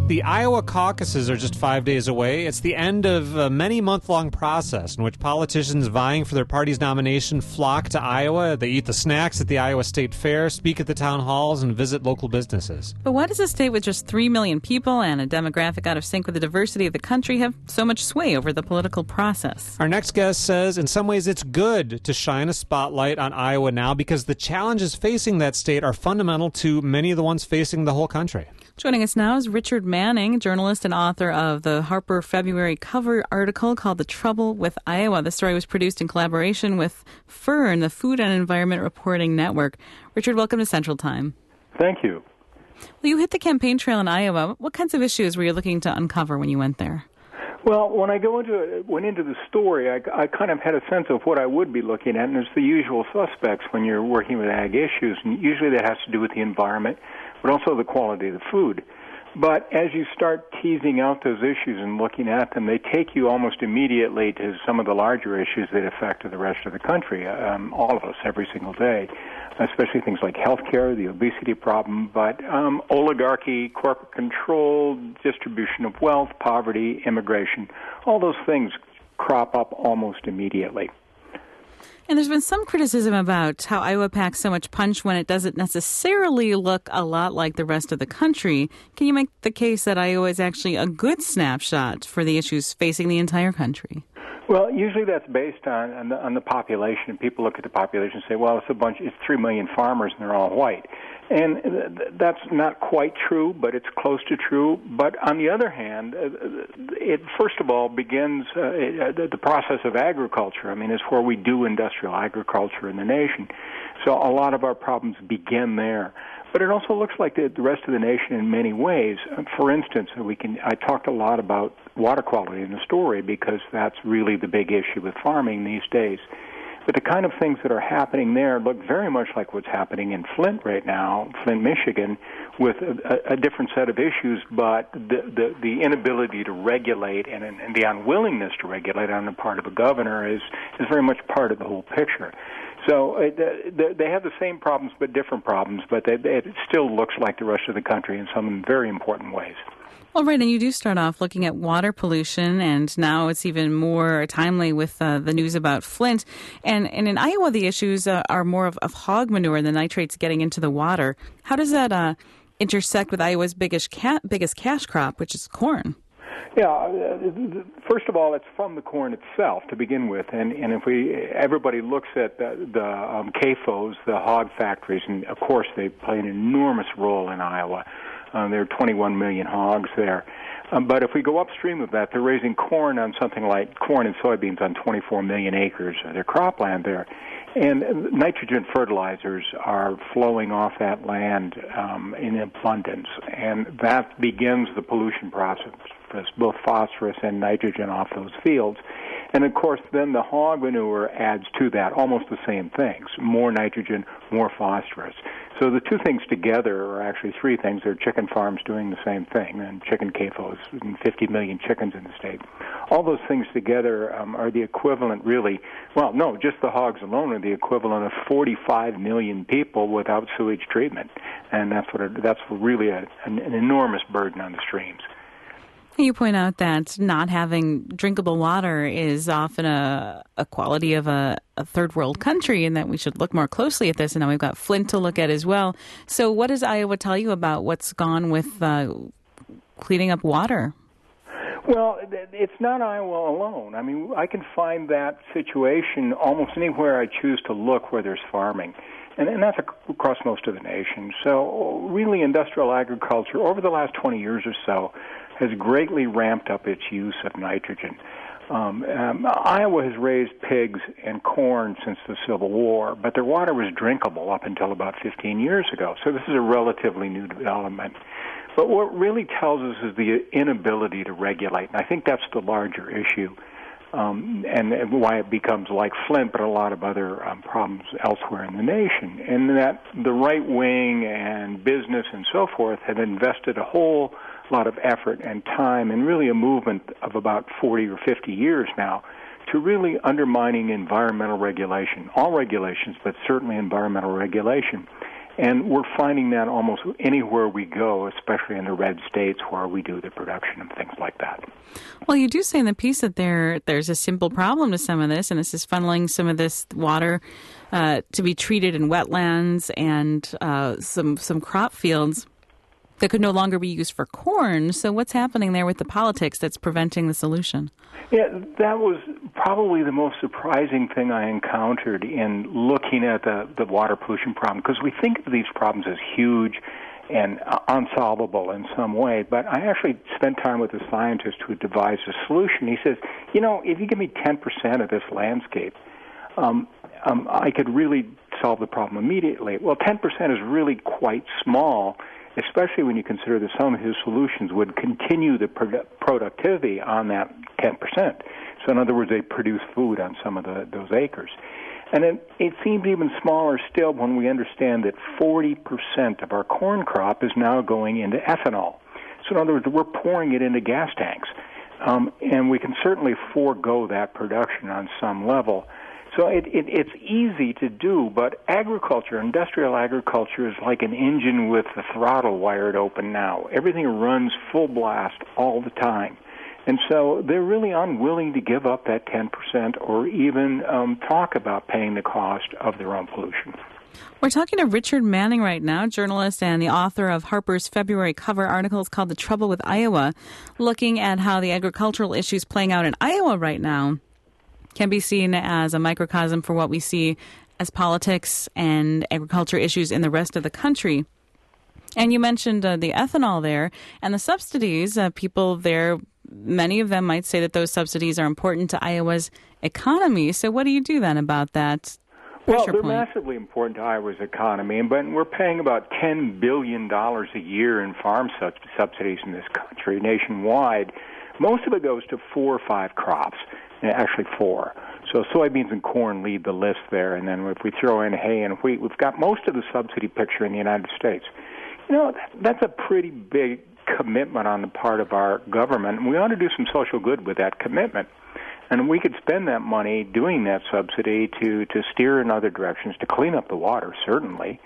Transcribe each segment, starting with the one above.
The Iowa caucuses are just 5 days away. It's the end of a many month-long process in which politicians vying for their party's nomination flock to Iowa. They eat the snacks at the Iowa State Fair, speak at the town halls, and visit local businesses. But why does a state with just 3 million people and a demographic out of sync with the diversity of the country have so much sway over the political process? Our next guest says in some ways it's good to shine a spotlight on Iowa now because the challenges facing that state are fundamental to many of the ones facing the whole country. Joining us now is Richard Manning, journalist and author of the Harper February cover article called The Trouble with Iowa. The story was produced in collaboration with FERN, the Food and Environment Reporting Network. Richard, welcome to Central Time. Thank you. Well, you hit the campaign trail in Iowa. What kinds of issues were you looking to uncover when you went there? Well, when I went into the story, I kind of had a sense of what I would be looking at, and there's the usual suspects when you're working with ag issues, and usually that has to do with the environment, but also the quality of the food. But as you start teasing out those issues and looking at them, they take you almost immediately to some of the larger issues that affect the rest of the country, all of us, every single day, especially things like healthcare, the obesity problem, but oligarchy, corporate control, distribution of wealth, poverty, immigration, all those things crop up almost immediately. And there's been some criticism about how Iowa packs so much punch when it doesn't necessarily look a lot like the rest of the country. Can you make the case that Iowa is actually a good snapshot for the issues facing the entire country? Well, usually that's based on the population. People look at the population and say, well, it's 3 million farmers and they're all white. And that's not quite true, but it's close to true. But on the other hand, it first of all begins the process of agriculture. I mean, it's where we do industrial agriculture in the nation. So a lot of our problems begin there. But it also looks like the rest of the nation in many ways. For instance, I talked a lot about water quality in the story because that's really the big issue with farming these days. But the kind of things that are happening there look very much like what's happening in Flint right now, Flint, Michigan, with a different set of issues, but the inability to regulate and the unwillingness to regulate on the part of a governor is very much part of the whole picture. So they have the same problems but different problems, but it still looks like the rest of the country in some very important ways. Well, right, and you do start off looking at water pollution, and now it's even more timely with the news about Flint. And in Iowa, the issues are more of hog manure and the nitrates getting into the water. How does that intersect with Iowa's biggest cash crop, which is corn? Yeah, first of all, it's from the corn itself to begin with, and if everybody looks at the CAFOs, the hog factories, and of course they play an enormous role in Iowa. There are 21 million hogs there. But if we go upstream of that, they're raising corn on something like corn and soybeans on 24 million acres of their cropland there. And nitrogen fertilizers are flowing off that land in abundance. And that begins the pollution process, both phosphorus and nitrogen off those fields. And, of course, then the hog manure adds to that almost the same things, more nitrogen, more phosphorus. So the two things together are actually three things. There are chicken farms doing the same thing, and chicken CAFOs, and 50 million chickens in the state. All those things together are the equivalent, really, well, no, just the hogs alone are the equivalent of 45 million people without sewage treatment. And that's really an enormous burden on the streams. You point out that not having drinkable water is often a quality of a third world country and that we should look more closely at this. And now we've got Flint to look at as well. So what does Iowa tell you about what's gone with cleaning up water? Well, it's not Iowa alone. I mean, I can find that situation almost anywhere I choose to look where there's farming. And that's across most of the nation. So really industrial agriculture over the last 20 years or so has greatly ramped up its use of nitrogen. Iowa has raised pigs and corn since the Civil War, but their water was drinkable up until about 15 years ago. So this is a relatively new development. But what really tells us is the inability to regulate, and I think that's the larger issue, and why it becomes like Flint, but a lot of other problems elsewhere in the nation, and that the right wing and business and so forth have invested a whole lot of effort and time and really a movement of about 40 or 50 years now to really undermining environmental regulation, all regulations, but certainly environmental regulation. And we're finding that almost anywhere we go, especially in the red states where we do the production and things like that. Well, you do say in the piece that there's a simple problem to some of this, and this is funneling some of this water to be treated in wetlands and some crop fields that could no longer be used for corn. So what's happening there with the politics that's preventing the solution? Yeah, that was probably the most surprising thing I encountered in looking at the water pollution problem, because we think of these problems as huge and unsolvable in some way, but I actually spent time with a scientist who devised a solution. He says, if you give me 10% of this landscape, I could really solve the problem immediately. Well, 10% is really quite small, especially when you consider that some of his solutions would continue the productivity on that 10%. So in other words, they produce food on some of those acres. And it seems even smaller still when we understand that 40% of our corn crop is now going into ethanol. So in other words, we're pouring it into gas tanks. And we can certainly forego that production on some level. So it's easy to do, but agriculture, industrial agriculture, is like an engine with the throttle wired open now. Everything runs full blast all the time. And so they're really unwilling to give up that 10% or even talk about paying the cost of their own pollution. We're talking to Richard Manning right now, journalist and the author of Harper's February cover article. It's called The Trouble with Iowa, looking at how the agricultural issues playing out in Iowa right now can be seen as a microcosm for what we see as politics and agriculture issues in the rest of the country. And you mentioned the ethanol there and the subsidies. People there, many of them might say that those subsidies are important to Iowa's economy. So what do you do then about that? Well, they're massively important to Iowa's economy, but we're paying about $10 billion a year in farm subsidies in this country nationwide. Most of it goes to 4 or 5 crops. Actually 4. So soybeans and corn lead the list there, and then if we throw in hay and wheat, we've got most of the subsidy picture in the United States. That's a pretty big commitment on the part of our government, and we ought to do some social good with that commitment. And we could spend that money doing that subsidy to steer in other directions, to clean up the water, certainly,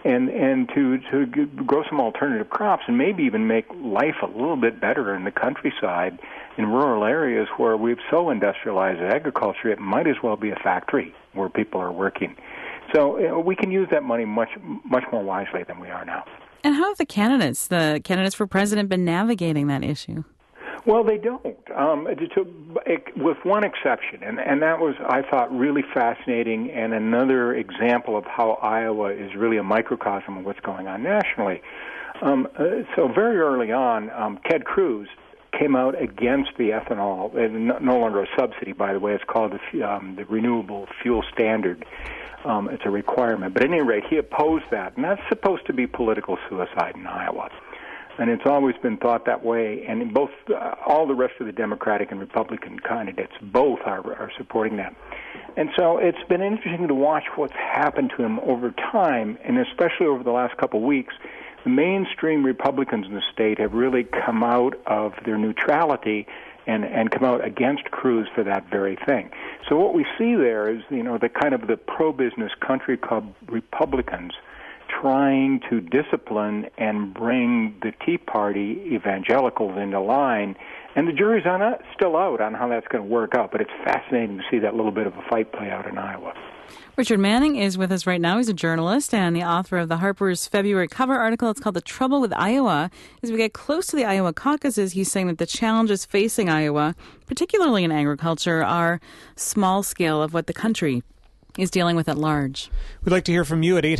and to grow some alternative crops and maybe even make life a little bit better in the countryside, in rural areas where we've so industrialized agriculture, it might as well be a factory where people are working. So we can use that money much more wisely than we are now. And how have the candidates for president, been navigating that issue? Well, they don't, with one exception, and that was, I thought, really fascinating and another example of how Iowa is really a microcosm of what's going on nationally. So very early on, Ted Cruz came out against the ethanol, no longer a subsidy, by the way. It's called the Renewable Fuel Standard. It's a requirement. But at any rate, he opposed that, and that's supposed to be political suicide in Iowa. And it's always been thought that way, and in both all the rest of the Democratic and Republican candidates both are supporting that. And so it's been interesting to watch what's happened to him over time, and especially over the last couple of weeks. The mainstream Republicans in the state have really come out of their neutrality and come out against Cruz for that very thing. So what we see there is, the kind of the pro-business country club Republicans trying to discipline and bring the Tea Party evangelicals into line. And the jury's still out on how that's going to work out, but it's fascinating to see that little bit of a fight play out in Iowa. Richard Manning is with us right now. He's a journalist and the author of the Harper's February cover article. It's called The Trouble with Iowa. As we get close to the Iowa caucuses, he's saying that the challenges facing Iowa, particularly in agriculture, are small scale of what the country is dealing with at large. We'd like to hear from you at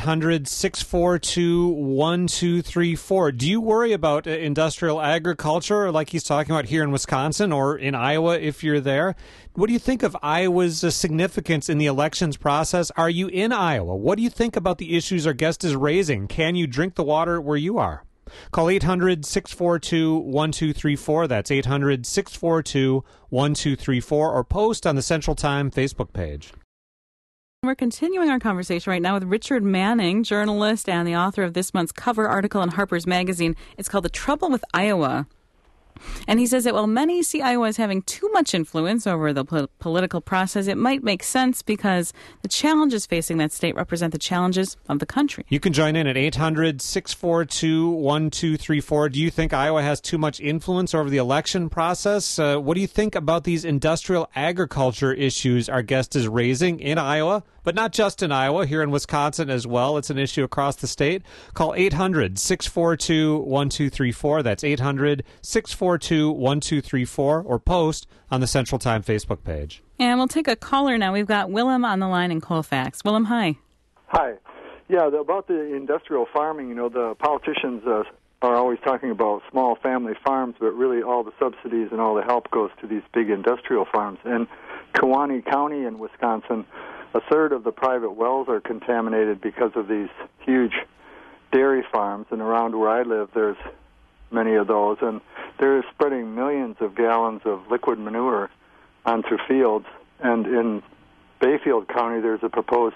800-642-1234. Do you worry about industrial agriculture like he's talking about here in Wisconsin or in Iowa if you're there? What do you think of Iowa's significance in the elections process? Are you in Iowa? What do you think about the issues our guest is raising? Can you drink the water where you are? Call 800-642-1234. That's 800-642-1234, or post on the Central Time Facebook page. We're continuing our conversation right now with Richard Manning, journalist and the author of this month's cover article in Harper's Magazine. It's called The Trouble with Iowa. And he says that while many see Iowa as having too much influence over the political process, it might make sense because the challenges facing that state represent the challenges of the country. You can join in at 800-642-1234. Do you think Iowa has too much influence over the election process? What do you think about these industrial agriculture issues our guest is raising in Iowa? But not just in Iowa, here in Wisconsin as well. It's an issue across the state. Call 800-642-1234. That's 800-642-1234, or post on the Central Time Facebook page. And we'll take a caller now. We've got Willem on the line in Colfax. Willem, hi. Hi. Yeah, about the industrial farming, the politicians are always talking about small family farms, but really all the subsidies and all the help goes to these big industrial farms. In Kewaunee County in Wisconsin, a third of the private wells are contaminated because of these huge dairy farms, and around where I live there's many of those, and they're spreading millions of gallons of liquid manure onto fields. And in Bayfield County there's a proposed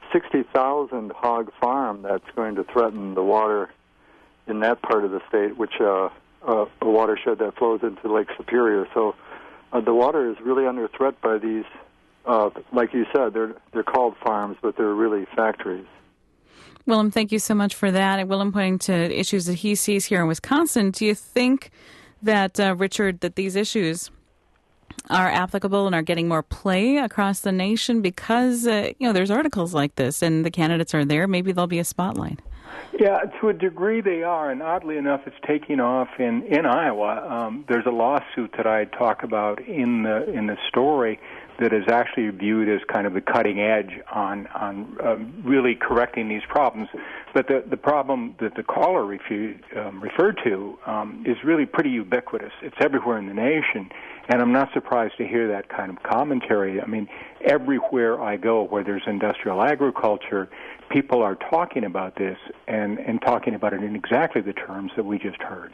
60,000 hog farm that's going to threaten the water in that part of the state, which a watershed that flows into Lake Superior. So the water is really under threat by these, like you said, they're called farms, but they're really factories. Willem, thank you so much for that. And Willem, pointing to issues that he sees here in Wisconsin, do you think that, Richard, that these issues are applicable and are getting more play across the nation because, there's articles like this and the candidates are there? Maybe there'll be a spotlight. Yeah, to a degree they are, and oddly enough, it's taking off in Iowa. There's a lawsuit that I talk about in the story that is actually viewed as kind of the cutting edge on really correcting these problems. But the problem that the caller referred to is really pretty ubiquitous. It's everywhere in the nation, and I'm not surprised to hear that kind of commentary. I mean, everywhere I go where there's industrial agriculture, people are talking about this and talking about it in exactly the terms that we just heard.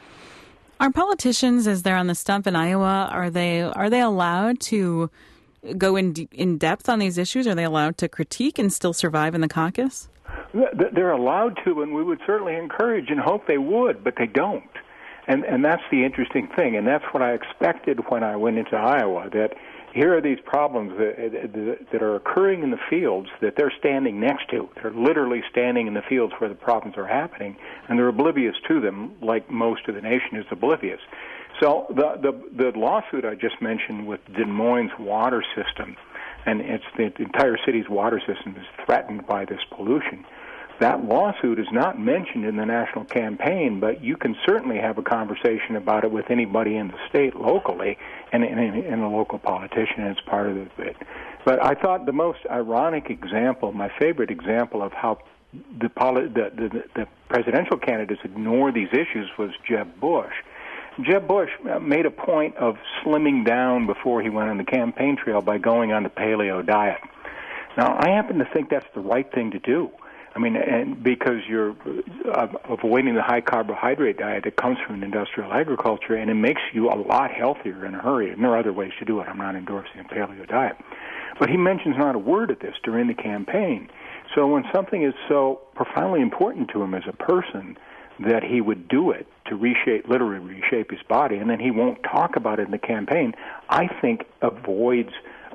Are politicians, as they're on the stump in Iowa, are they allowed to go in depth on these issues? Are they allowed to critique and still survive in the caucus? They're allowed to, and we would certainly encourage and hope they would, but they don't. And that's the interesting thing, and that's what I expected when I went into Iowa, that here are these problems that are occurring in the fields that they're standing next to. They're literally standing in the fields where the problems are happening, and they're oblivious to them, like most of the nation is oblivious. So the lawsuit I just mentioned with Des Moines water system, and it's the entire city's water system is threatened by this pollution. That lawsuit is not mentioned in the national campaign, but you can certainly have a conversation about it with anybody in the state locally and a local politician as part of it. But I thought the most ironic example, my favorite example of how the presidential candidates ignore these issues was Jeb Bush. Jeb Bush made a point of slimming down before he went on the campaign trail by going on the paleo diet. Now, I happen to think that's the right thing to do. I mean, and because you're avoiding the high carbohydrate diet that comes from industrial agriculture, and it makes you a lot healthier in a hurry. And there are other ways to do it. I'm not endorsing a paleo diet. But he mentions not a word of this during the campaign. So when something is so profoundly important to him as a person that he would do it to literally reshape his body, and then he won't talk about it in the campaign, I think avoids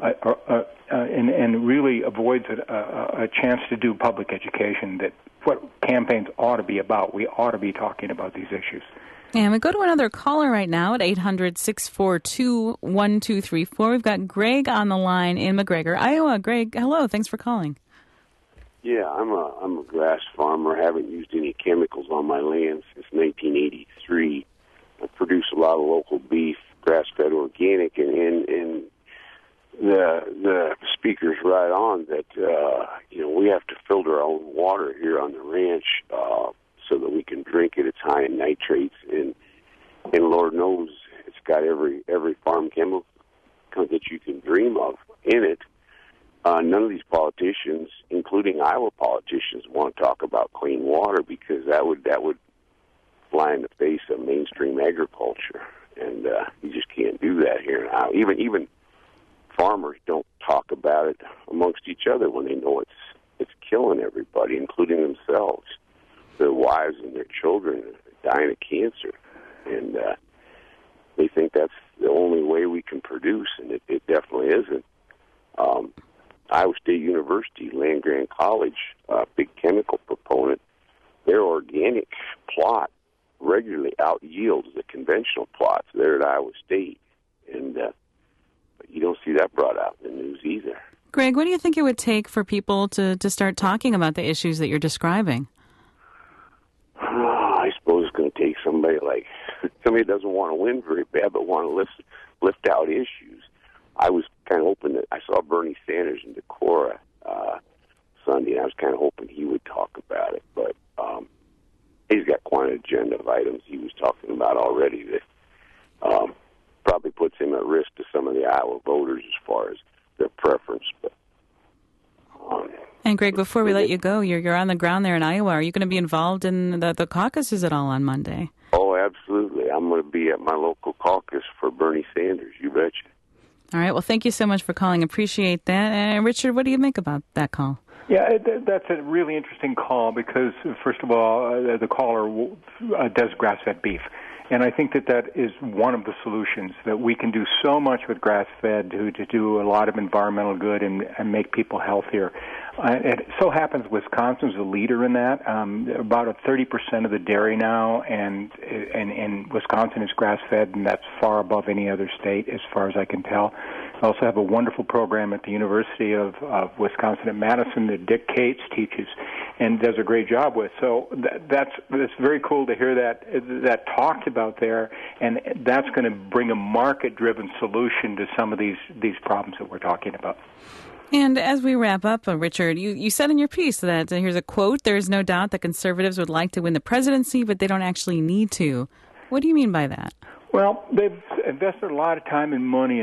and really avoids a chance to do public education, that what campaigns ought to be about. We ought to be talking about these issues. And we go to another caller right now at 800-642-1234. We've got Greg on the line in McGregor, Iowa. Greg, hello. Thanks for calling. Yeah, I'm a grass farmer. I haven't used any chemicals on my land since 1983. I produce a lot of local beef, grass-fed organic, and the speaker's right on that, we have to filter our own water here on the ranch so that we can drink it. It's high in nitrates, and Lord knows it's got every farm chemical that you can dream of in it. None of these politicians, including Iowa politicians, want to talk about clean water because that would fly in the face of mainstream agriculture, and you just can't do that here in Iowa. Even farmers don't talk about it amongst each other when they know it's killing everybody, including themselves. Their wives and their children are dying of cancer, and they think that's the only way we can produce, and it definitely isn't. Iowa State University, Land-Grant College, big chemical proponent, their organic plot regularly out-yields the conventional plots there at Iowa State, and but you don't see that brought out in the news either. Greg, what do you think it would take for people to start talking about the issues that you're describing? I suppose it's going to take somebody that doesn't want to win very bad but want to lift out issues. I was kind of hoping that I saw Bernie Sanders in Decorah Sunday, and I was kind of hoping he would talk about it, but he's got quite an agenda of items he was talking about already that probably puts him at risk to some of the Iowa voters as far as their preference. But and Greg, before we let you go, you're on the ground there in Iowa. Are you going to be involved in the caucuses at all on Monday? Oh, absolutely. I'm going to be at my local caucus for Bernie Sanders, you betcha. All right. Well, thank you so much for calling. Appreciate that. And Richard, what do you make about that call? Yeah, that's a really interesting call because, first of all, the caller does grass-fed beef. And I think that is one of the solutions, that we can do so much with grass-fed to do a lot of environmental good and make people healthier. It so happens Wisconsin's a leader in that. About 30% of the dairy now, and Wisconsin is grass-fed, and that's far above any other state as far as I can tell. I also have a wonderful program at the University of Wisconsin at Madison that Dick Cates teaches and does a great job with. So that's very cool to hear that talked about there, and that's going to bring a market-driven solution to some of these problems that we're talking about. And as we wrap up, Richard, you said in your piece that, here's a quote, "There is no doubt that conservatives would like to win the presidency, but they don't actually need to." What do you mean by that? Well, they've invested a lot of time and money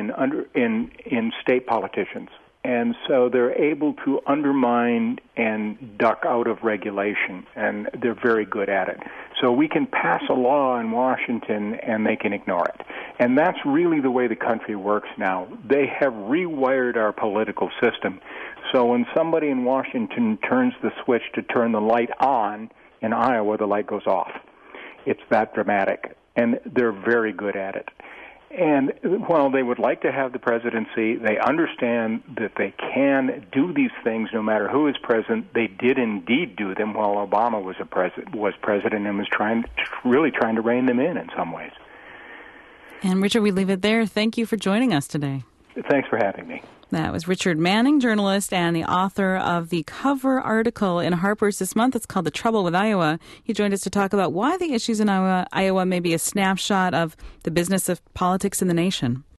in state politicians, and so they're able to undermine and duck out of regulation, and they're very good at it. So we can pass a law in Washington, and they can ignore it. And that's really the way the country works now. They have rewired our political system. So when somebody in Washington turns the switch to turn the light on, in Iowa, the light goes off. It's that dramatic. And they're very good at it. And while they would like to have the presidency, they understand that they can do these things no matter who is president. They did indeed do them while Obama was president and was really trying to rein them in some ways. And Richard, we leave it there. Thank you for joining us today. Thanks for having me. That was Richard Manning, journalist and the author of the cover article in Harper's this month. It's called The Trouble with Iowa. He joined us to talk about why the issues in Iowa may be a snapshot of the business of politics in the nation.